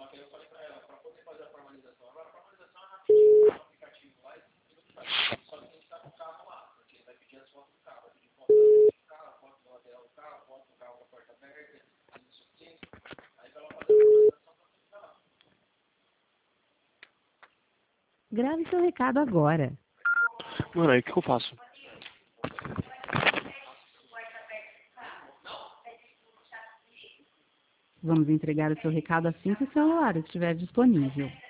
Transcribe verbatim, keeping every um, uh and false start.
Grave seu recado agora. Mano, aí o que eu faço? Vamos entregar o seu recado assim que o celular estiver disponível.